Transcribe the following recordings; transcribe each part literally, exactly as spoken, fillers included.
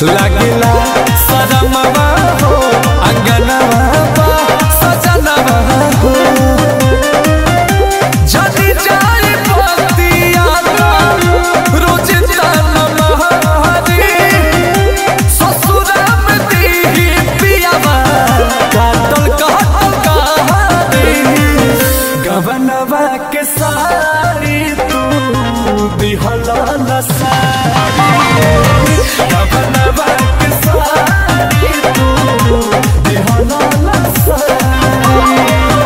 लगला सजनवा हो अंगनवा बा सजनवा हो जदी जाई पतिया रोज ताना महरी ससुरा में दी पियावा काटल कहत कहानी गवनवा के सारी तू दिहला न सारी गवनवा के सारी तू दिहला न सारी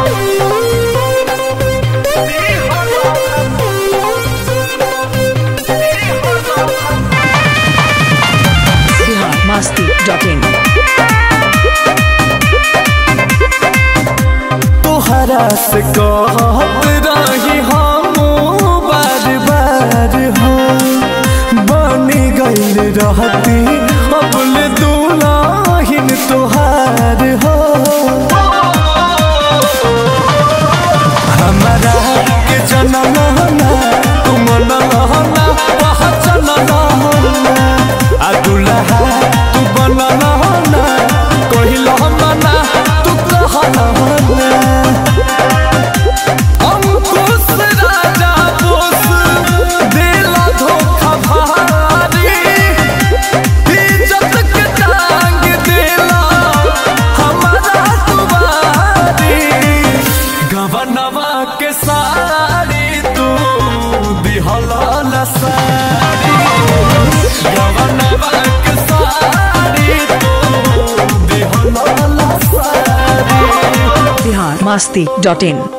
masti dot in तोहरा से कहत रही हम बार बार हो बनी गइल रहती अबल दुल्हन तोहार हो हमारा के जनम ना तुम नहना पहचन नहना आ दुल्हा तू बनना ना कहिल मना तू कहना अंकुश राजा बोस दिला धोखा भारी इज्जत के टांग दिला हमारा तुम्हारी गवनवा के सारी तू दिहला न सारी गवनवा के सारी तू दिहला न सारी masti dot in